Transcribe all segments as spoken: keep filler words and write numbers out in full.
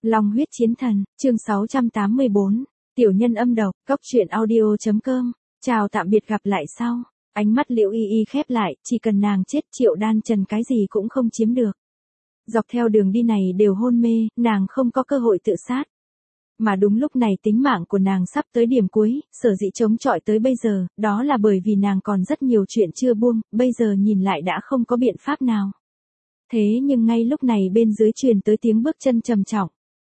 Long huyết chiến thần, chương sáu trăm tám mươi bốn, tiểu nhân âm độc, cốc truyện audio.com, chào tạm biệt gặp lại sau. Ánh mắt Liễu Y Y khép lại, chỉ cần nàng chết Triệu Đan Trần cái gì cũng không chiếm được. Dọc theo đường đi này đều hôn mê, nàng không có cơ hội tự sát. Mà đúng lúc này tính mạng của nàng sắp tới điểm cuối, sở dĩ chống chọi tới bây giờ, đó là bởi vì nàng còn rất nhiều chuyện chưa buông, bây giờ nhìn lại đã không có biện pháp nào. Thế nhưng ngay lúc này bên dưới truyền tới tiếng bước chân trầm trọng.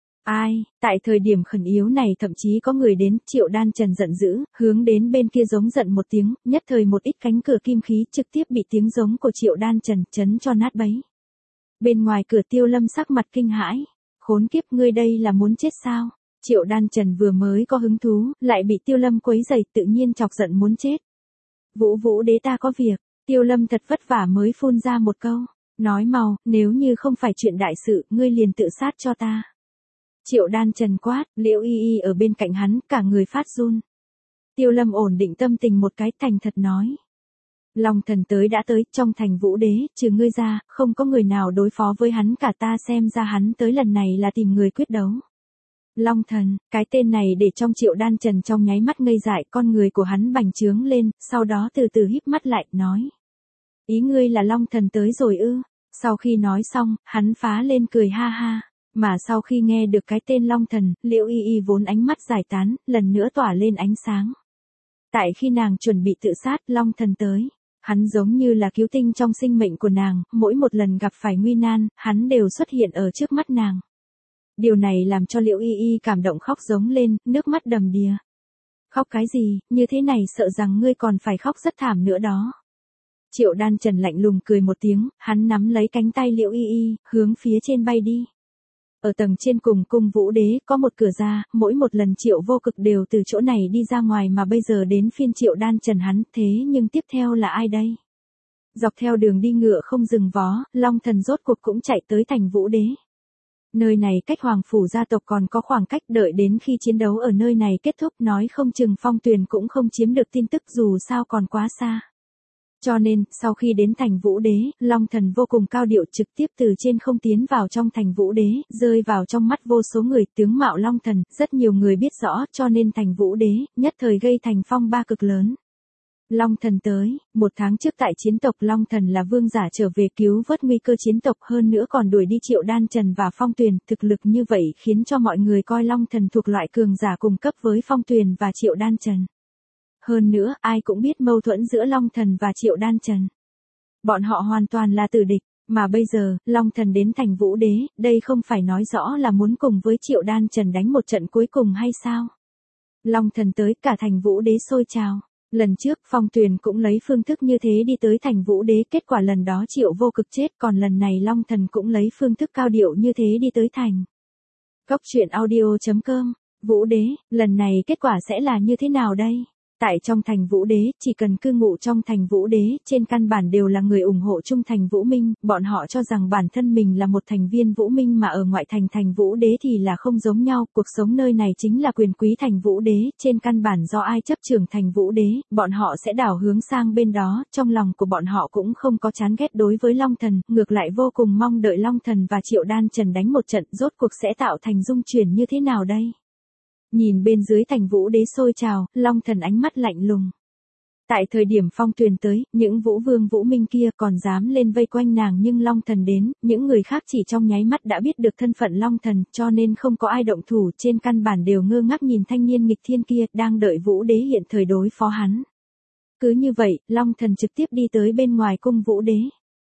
Ai, tại thời điểm khẩn yếu này thậm chí có người đến, Triệu Đan Trần giận dữ, hướng đến bên kia giống giận một tiếng, nhất thời một ít cánh cửa kim khí trực tiếp bị tiếng giống của Triệu Đan Trần chấn cho nát bấy. Bên ngoài cửa Tiêu Lâm sắc mặt kinh hãi, khốn kiếp ngươi đây là muốn chết sao? Triệu Đan Trần vừa mới có hứng thú, lại bị Tiêu Lâm quấy rầy tự nhiên chọc giận muốn chết. Vũ Vũ đế ta có việc, Tiêu Lâm thật vất vả mới phun ra một câu, nói mau, nếu như không phải chuyện đại sự, ngươi liền tự sát cho ta. Triệu Đan Trần quát, Liễu Y Y ở bên cạnh hắn, cả người phát run. Tiêu Lâm ổn định tâm tình một cái, thành thật nói. Long thần tới đã tới, trong thành Vũ đế, trừ ngươi ra, không có người nào đối phó với hắn cả, ta xem ra hắn tới lần này là tìm người quyết đấu. Long thần, cái tên này để trong Triệu Đan Trần trong nháy mắt ngây dại, con người của hắn bành trướng lên, sau đó từ từ híp mắt lại, nói. Ý ngươi là Long thần tới rồi ư? Sau khi nói xong, hắn phá lên cười ha ha. Mà sau khi nghe được cái tên Long thần, Liễu Y Y vốn ánh mắt giải tán, lần nữa tỏa lên ánh sáng. Tại khi nàng chuẩn bị tự sát, Long thần tới. Hắn giống như là cứu tinh trong sinh mệnh của nàng, mỗi một lần gặp phải nguy nan, hắn đều xuất hiện ở trước mắt nàng. Điều này làm cho Liễu Y Y cảm động khóc giống lên, nước mắt đầm đìa. Khóc cái gì, như thế này sợ rằng ngươi còn phải khóc rất thảm nữa đó. Triệu Đan Trần lạnh lùng cười một tiếng, hắn nắm lấy cánh tay Liễu Y Y, hướng phía trên bay đi. Ở tầng trên cùng cung Vũ đế có một cửa ra, mỗi một lần Triệu Vô Cực đều từ chỗ này đi ra ngoài mà bây giờ đến phiên Triệu Đan Trần hắn, thế nhưng tiếp theo là ai đây? Dọc theo đường đi ngựa không dừng vó, Long thần rốt cuộc cũng chạy tới thành Vũ đế. Nơi này cách Hoàng phủ gia tộc còn có khoảng cách, đợi đến khi chiến đấu ở nơi này kết thúc nói không chừng Phong Tuyền cũng không chiếm được tin tức dù sao còn quá xa. Cho nên, sau khi đến thành Vũ đế, Long thần vô cùng cao điệu trực tiếp từ trên không tiến vào trong thành Vũ đế, rơi vào trong mắt vô số người, tướng mạo Long thần, rất nhiều người biết rõ, cho nên thành Vũ đế, nhất thời gây thành phong ba cực lớn. Long thần tới, một tháng trước tại chiến tộc Long thần là vương giả trở về cứu vớt nguy cơ chiến tộc, hơn nữa còn đuổi đi Triệu Đan Trần và Phong Tuyền, thực lực như vậy khiến cho mọi người coi Long thần thuộc loại cường giả cùng cấp với Phong Tuyền và Triệu Đan Trần. Hơn nữa, ai cũng biết mâu thuẫn giữa Long thần và Triệu Đan Trần. Bọn họ hoàn toàn là tử địch, mà bây giờ, Long thần đến thành Vũ đế, đây không phải nói rõ là muốn cùng với Triệu Đan Trần đánh một trận cuối cùng hay sao? Long thần tới, cả thành Vũ đế sôi trào. Lần trước Phong Tuyền cũng lấy phương thức như thế đi tới thành Vũ đế, kết quả lần đó Triệu Vô Cực chết, còn lần này Long thần cũng lấy phương thức cao điệu như thế đi tới thành. Cốc truyện audio.com, Vũ đế, lần này kết quả sẽ là như thế nào đây? Tại trong thành Vũ đế, chỉ cần cư ngụ trong thành Vũ đế, trên căn bản đều là người ủng hộ trung thành Vũ Minh, bọn họ cho rằng bản thân mình là một thành viên Vũ Minh mà ở ngoại thành thành Vũ đế thì là không giống nhau, cuộc sống nơi này chính là quyền quý thành Vũ đế, trên căn bản do ai chấp trưởng thành Vũ đế, bọn họ sẽ đảo hướng sang bên đó, trong lòng của bọn họ cũng không có chán ghét đối với Long thần, ngược lại vô cùng mong đợi Long thần và Triệu Đan Trần đánh một trận, rốt cuộc sẽ tạo thành dung chuyển như thế nào đây? Nhìn bên dưới thành Vũ đế sôi trào, Long thần ánh mắt lạnh lùng. Tại thời điểm Phong Tuyền tới, những Vũ Vương Vũ Minh kia còn dám lên vây quanh nàng, nhưng Long thần đến, những người khác chỉ trong nháy mắt đã biết được thân phận Long thần, cho nên không có ai động thủ, trên căn bản đều ngơ ngác nhìn thanh niên nghịch thiên kia, đang đợi Vũ đế hiện thời đối phó hắn. Cứ như vậy, Long thần trực tiếp đi tới bên ngoài cung Vũ đế.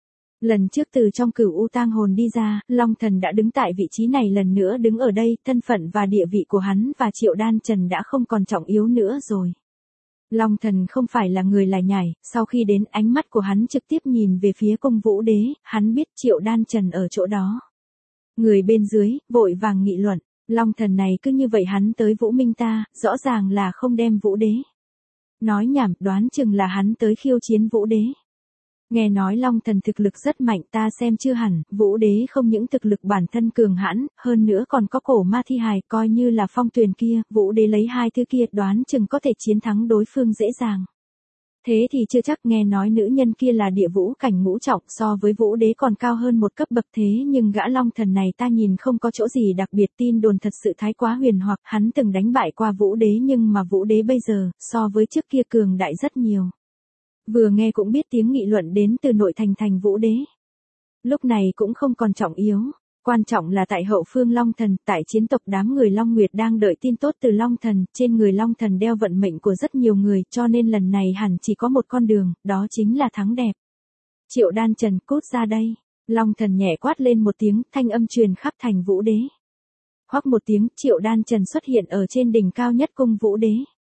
Lần trước từ trong Cửu U tang hồn đi ra, Long thần đã đứng tại vị trí này, lần nữa đứng ở đây, thân phận và địa vị của hắn và Triệu Đan Trần đã không còn trọng yếu nữa rồi. Long thần không phải là người lải nhải, sau khi đến ánh mắt của hắn trực tiếp nhìn về phía cung Vũ đế, hắn biết Triệu Đan Trần ở chỗ đó. Người bên dưới, vội vàng nghị luận, Long thần này cứ như vậy hắn tới Vũ Minh ta, rõ ràng là không đem Vũ đế. Nói nhảm, đoán chừng là hắn tới khiêu chiến Vũ đế. Nghe nói Long thần thực lực rất mạnh, ta xem chưa hẳn, Vũ đế không những thực lực bản thân cường hãn, hơn nữa còn có cổ ma thi hài, coi như là Phong Tuyền kia, Vũ đế lấy hai thứ kia đoán chừng có thể chiến thắng đối phương dễ dàng. Thế thì chưa chắc, nghe nói nữ nhân kia là địa vũ cảnh ngũ trọng, so với vũ đế còn cao hơn một cấp bậc, thế nhưng gã Long Thần này ta nhìn không có chỗ gì đặc biệt, tin đồn thật sự thái quá huyền hoặc, hắn từng đánh bại qua vũ đế nhưng mà vũ đế bây giờ, so với trước kia cường đại rất nhiều. Vừa nghe cũng biết tiếng nghị luận đến từ nội thành thành vũ đế. Lúc này cũng không còn trọng yếu. Quan trọng là tại hậu phương Long Thần, tại chiến tộc đám người Long Nguyệt đang đợi tin tốt từ Long Thần, trên người Long Thần đeo vận mệnh của rất nhiều người, cho nên lần này hẳn chỉ có một con đường, đó chính là thắng đẹp. Triệu Đan Trần, cút ra đây. Long Thần nhẹ quát lên một tiếng, thanh âm truyền khắp thành vũ đế. Hoắc một tiếng, Triệu Đan Trần xuất hiện ở trên đỉnh cao nhất cung vũ đế.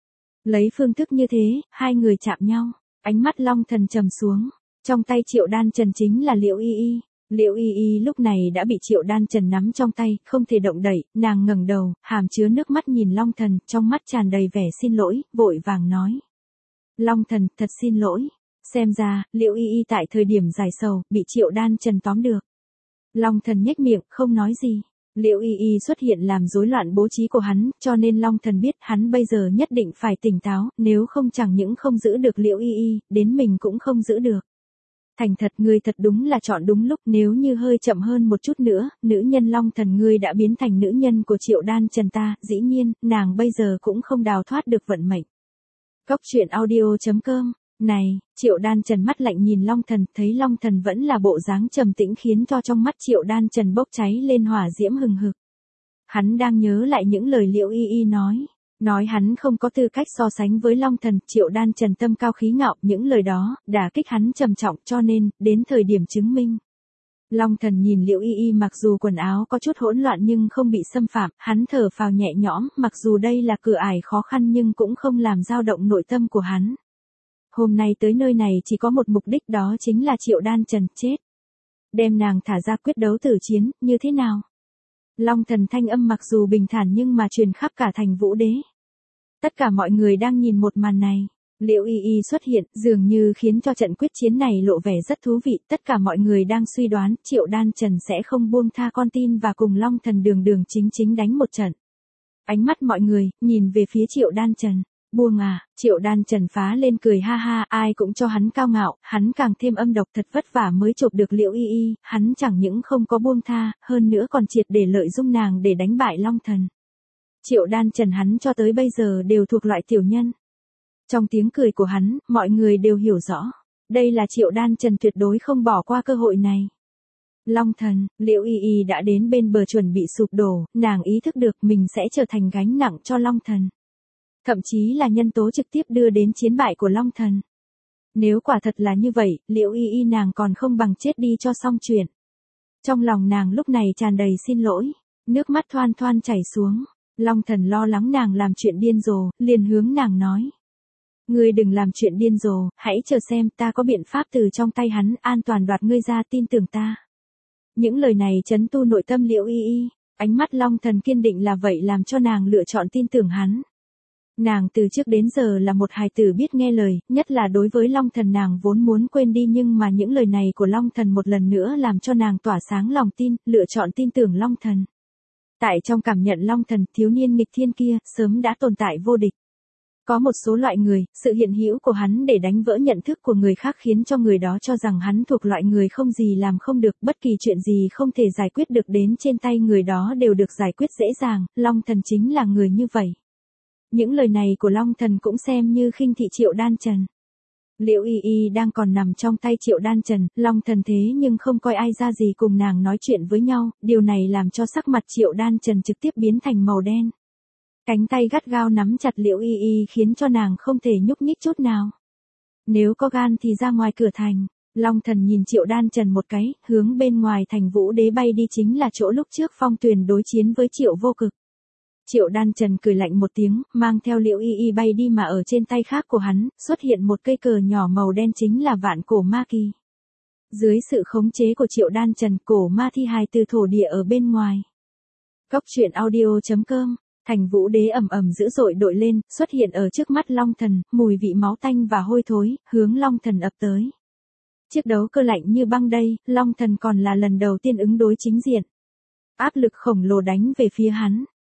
Lấy phương thức như thế, hai người chạm nhau, ánh mắt Long Thần trầm xuống, trong tay Triệu Đan Trần chính là Liễu Y Y. Liễu Y Y lúc này đã bị Triệu Đan Trần nắm trong tay, không thể động đậy, nàng ngẩng đầu, hàm chứa nước mắt nhìn Long Thần, trong mắt tràn đầy vẻ xin lỗi, vội vàng nói. Long Thần, thật xin lỗi. Xem ra, Liễu Y Y tại thời điểm giải sầu, bị Triệu Đan Trần tóm được. Long Thần nhếch miệng, không nói gì. Liễu Y Y xuất hiện làm rối loạn bố trí của hắn, cho nên Long Thần biết hắn bây giờ nhất định phải tỉnh táo, nếu không chẳng những không giữ được Liễu Y Y, đến mình cũng không giữ được. Thành thật, ngươi thật đúng là chọn đúng lúc, nếu như hơi chậm hơn một chút nữa, nữ nhân Long Thần ngươi đã biến thành nữ nhân của Triệu Đan Trần ta, dĩ nhiên, nàng bây giờ cũng không đào thoát được vận mệnh. Cốc truyện audio chấm com. Này, Triệu Đan Trần mắt lạnh nhìn Long Thần, thấy Long Thần vẫn là bộ dáng trầm tĩnh khiến cho trong mắt Triệu Đan Trần bốc cháy lên hỏa diễm hừng hực. Hắn đang nhớ lại những lời Liễu Y Y nói. Nói hắn không có tư cách so sánh với Long Thần, Triệu Đan Trần tâm cao khí ngạo, những lời đó, đả kích hắn trầm trọng, cho nên, đến thời điểm chứng minh. Long Thần nhìn Liễu Y Y mặc dù quần áo có chút hỗn loạn nhưng không bị xâm phạm, hắn thở phào nhẹ nhõm, mặc dù đây là cửa ải khó khăn nhưng cũng không làm dao động nội tâm của hắn. Hôm nay tới nơi này chỉ có một mục đích, đó chính là Triệu Đan Trần chết. Đem nàng thả ra quyết đấu tử chiến, như thế nào? Long Thần thanh âm mặc dù bình thản nhưng mà truyền khắp cả thành vũ đế. Tất cả mọi người đang nhìn một màn này. Liễu Y Y xuất hiện, dường như khiến cho trận quyết chiến này lộ vẻ rất thú vị. Tất cả mọi người đang suy đoán Triệu Đan Trần sẽ không buông tha con tin và cùng Long Thần đường đường chính chính đánh một trận. Ánh mắt mọi người nhìn về phía Triệu Đan Trần. Buông à? Triệu Đan Trần phá lên cười ha ha, ai cũng cho hắn cao ngạo, hắn càng thêm âm độc, thật vất vả mới chộp được Liễu Y Y, hắn chẳng những không có buông tha, hơn nữa còn triệt để lợi dụng nàng để đánh bại Long Thần. Triệu Đan Trần hắn cho tới bây giờ đều thuộc loại tiểu nhân. Trong tiếng cười của hắn, mọi người đều hiểu rõ, đây là Triệu Đan Trần tuyệt đối không bỏ qua cơ hội này. Long Thần, Liễu Y Y đã đến bên bờ chuẩn bị sụp đổ, nàng ý thức được mình sẽ trở thành gánh nặng cho Long Thần. Thậm chí là nhân tố trực tiếp đưa đến chiến bại của Long Thần. Nếu quả thật là như vậy, Liễu Y Y nàng còn không bằng chết đi cho xong chuyện. Trong lòng nàng lúc này tràn đầy xin lỗi, nước mắt thoăn thoăn chảy xuống. Long Thần lo lắng nàng làm chuyện điên rồ, liền hướng nàng nói. Ngươi đừng làm chuyện điên rồ, hãy chờ xem ta có biện pháp từ trong tay hắn an toàn đoạt ngươi ra, tin tưởng ta. Những lời này trấn tu nội tâm Liễu Y Y, ánh mắt Long Thần kiên định là vậy làm cho nàng lựa chọn tin tưởng hắn. Nàng từ trước đến giờ là một hài tử biết nghe lời, nhất là đối với Long Thần nàng vốn muốn quên đi nhưng mà những lời này của Long Thần một lần nữa làm cho nàng tỏa sáng lòng tin, lựa chọn tin tưởng Long Thần. Tại trong cảm nhận Long Thần, thiếu niên nghịch thiên kia, sớm đã tồn tại vô địch. Có một số loại người, sự hiện hữu của hắn để đánh vỡ nhận thức của người khác khiến cho người đó cho rằng hắn thuộc loại người không gì làm không được, bất kỳ chuyện gì không thể giải quyết được đến trên tay người đó đều được giải quyết dễ dàng, Long Thần chính là người như vậy. Những lời này của Long Thần cũng xem như khinh thị Triệu Đan Trần. Liễu Y Y đang còn nằm trong tay Triệu Đan Trần, Long Thần thế nhưng không coi ai ra gì cùng nàng nói chuyện với nhau, điều này làm cho sắc mặt Triệu Đan Trần trực tiếp biến thành màu đen. Cánh tay gắt gao nắm chặt Liễu Y Y khiến cho nàng không thể nhúc nhích chút nào. Nếu có gan thì ra ngoài cửa thành. Long Thần nhìn Triệu Đan Trần một cái, hướng bên ngoài thành vũ đế bay đi, chính là chỗ lúc trước Phong Tuyền đối chiến với Triệu Vô Cực. Triệu Đan Trần cười lạnh một tiếng, mang theo Liễu Y Y bay đi mà ở trên tay khác của hắn, xuất hiện một cây cờ nhỏ màu đen chính là vạn cổ ma kỳ. Dưới sự khống chế của Triệu Đan Trần, cổ ma thi hài từ thổ địa ở bên ngoài. Cốc truyện audio chấm com. Thành vũ đế ầm ầm dữ dội đội lên, xuất hiện ở trước mắt Long Thần, mùi vị máu tanh và hôi thối, hướng Long Thần ập tới. Chiếc đấu cơ lạnh như băng đây, Long Thần còn là lần đầu tiên ứng đối chính diện. Áp lực khổng lồ đánh về phía hắn.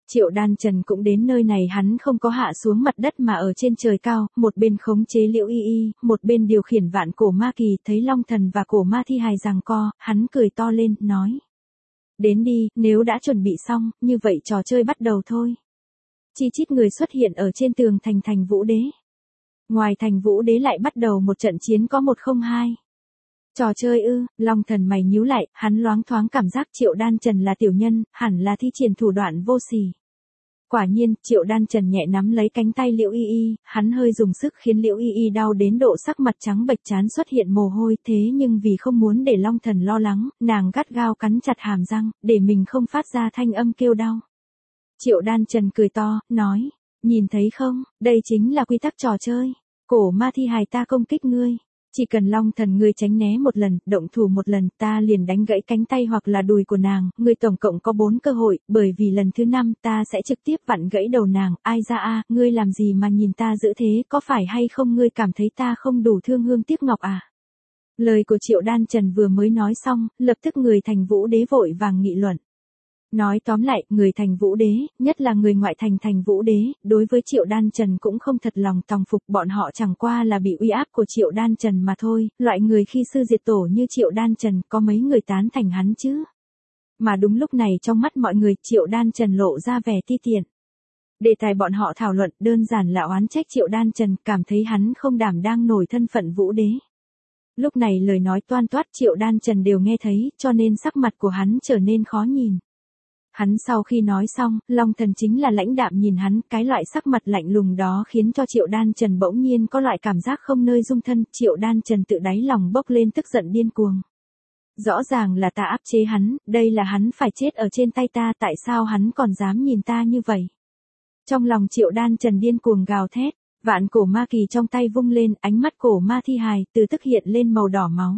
Triệu Đan Trần cũng đến nơi này, hắn không có hạ xuống mặt đất mà ở trên trời cao, một bên khống chế Liễu Y Y, một bên điều khiển vạn cổ ma kỳ, thấy Long Thần và cổ ma thi hài giằng co, hắn cười to lên, nói. Đến đi, nếu đã chuẩn bị xong, như vậy trò chơi bắt đầu thôi. Chi chít người xuất hiện ở trên tường thành thành Vũ Đế. Ngoài thành Vũ Đế lại bắt đầu một trận chiến có một không hai. Trò chơi ư, Long Thần mày nhíu lại, hắn loáng thoáng cảm giác Triệu Đan Trần là tiểu nhân, hẳn là thi triển thủ đoạn vô sỉ. Quả nhiên, Triệu Đan Trần nhẹ nắm lấy cánh tay Liễu Y Y, hắn hơi dùng sức khiến Liễu Y Y đau đến độ sắc mặt trắng bệch, trán xuất hiện mồ hôi, thế nhưng vì không muốn để Long Thần lo lắng, nàng gắt gao cắn chặt hàm răng, để mình không phát ra thanh âm kêu đau. Triệu Đan Trần cười to, nói, nhìn thấy không, đây chính là quy tắc trò chơi. Cổ ma thi hài ta công kích ngươi. Chỉ cần Long Thần ngươi tránh né một lần, động thủ một lần, ta liền đánh gãy cánh tay hoặc là đùi của nàng, ngươi tổng cộng có bốn cơ hội, bởi vì lần thứ năm ta sẽ trực tiếp vặn gãy đầu nàng, ai ra a, ngươi làm gì mà nhìn ta dữ thế, có phải hay không ngươi cảm thấy ta không đủ thương hương tiếc ngọc à? Lời của Triệu Đan Trần vừa mới nói xong, lập tức người thành Vũ Đế vội vàng nghị luận. Nói tóm lại, người thành Vũ Đế, nhất là người ngoại thành thành Vũ Đế, đối với Triệu Đan Trần cũng không thật lòng tòng phục, bọn họ chẳng qua là bị uy áp của Triệu Đan Trần mà thôi, loại người khi sư diệt tổ như Triệu Đan Trần có mấy người tán thành hắn chứ. Mà đúng lúc này trong mắt mọi người, Triệu Đan Trần lộ ra vẻ ti tiện. Đề tài bọn họ thảo luận đơn giản là oán trách Triệu Đan Trần, cảm thấy hắn không đảm đang nổi thân phận Vũ Đế. Lúc này lời nói toan toát Triệu Đan Trần đều nghe thấy, cho nên sắc mặt của hắn trở nên khó nhìn. Hắn sau khi nói xong, Long Thần chính là lãnh đạm nhìn hắn, cái loại sắc mặt lạnh lùng đó khiến cho Triệu Đan Trần bỗng nhiên có loại cảm giác không nơi dung thân, Triệu Đan Trần tự đáy lòng bốc lên tức giận điên cuồng. Rõ ràng là ta áp chế hắn, đây là hắn phải chết ở trên tay ta, tại sao hắn còn dám nhìn ta như vậy? Trong lòng Triệu Đan Trần điên cuồng gào thét, vạn cổ ma kỳ trong tay vung lên, ánh mắt cổ ma thi hài từ tức hiện lên màu đỏ máu.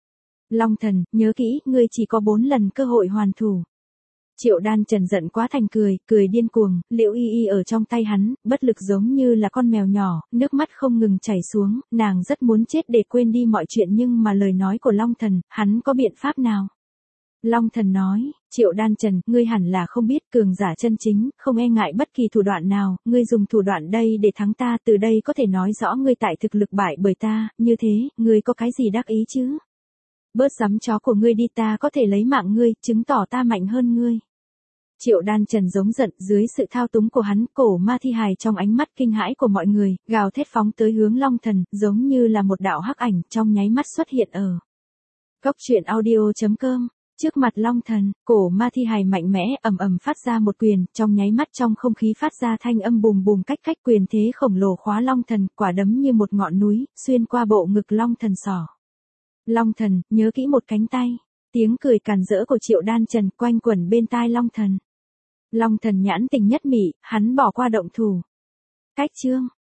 Long Thần, nhớ kỹ, ngươi chỉ có bốn lần cơ hội hoàn thủ. Triệu Đan Trần giận quá thành cười, cười điên cuồng, Liễu Y Y ở trong tay hắn, bất lực giống như là con mèo nhỏ, nước mắt không ngừng chảy xuống, nàng rất muốn chết để quên đi mọi chuyện nhưng mà lời nói của Long Thần, hắn có biện pháp nào? Long Thần nói, Triệu Đan Trần, ngươi hẳn là không biết cường giả chân chính, không e ngại bất kỳ thủ đoạn nào, ngươi dùng thủ đoạn đây để thắng ta, từ đây có thể nói rõ ngươi tại thực lực bại bởi ta, như thế, ngươi có cái gì đắc ý chứ? Bớt giấm chó của ngươi đi, ta có thể lấy mạng ngươi, chứng tỏ ta mạnh hơn ngươi. Triệu Đan Trần giống giận, dưới sự thao túng của hắn, cổ ma thi hài trong ánh mắt kinh hãi của mọi người, gào thét phóng tới hướng Long Thần, giống như là một đạo hắc ảnh trong nháy mắt xuất hiện ở Cốc truyện audio chấm com. Trước mặt Long Thần, cổ ma thi hài mạnh mẽ ầm ầm phát ra một quyền, trong nháy mắt trong không khí phát ra thanh âm bùm bùm cách cách, quyền thế khổng lồ khóa Long Thần, quả đấm như một ngọn núi, xuyên qua bộ ngực Long Thần sỏ. Long Thần, nhớ kỹ một cánh tay. Tiếng cười càn rỡ của Triệu Đan Trần quanh quẩn bên tai Long Thần. Long Thần nhãn tình nhất mị, hắn bỏ qua động thủ. Cách chương